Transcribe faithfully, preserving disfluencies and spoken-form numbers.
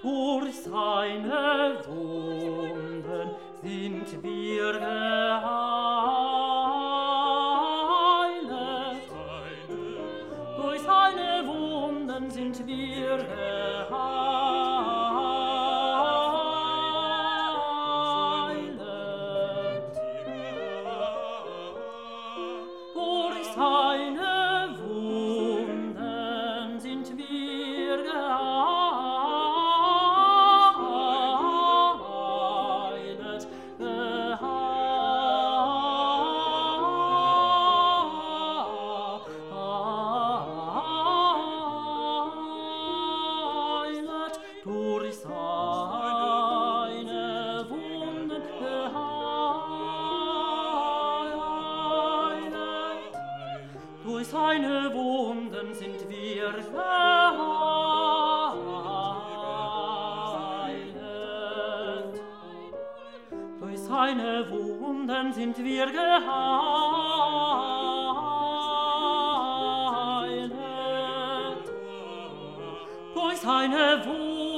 durch seine Wunden sind wir geheilet. Durch seine Wunden sind wir geheilet. Durch seine Wunden sind wir geheilet, geheilet, durch seine Wunden geheilet. Durch seine Wunden sind wir geheilet. Durch seine Wunden sind wir geheilet. Durch seine Wunden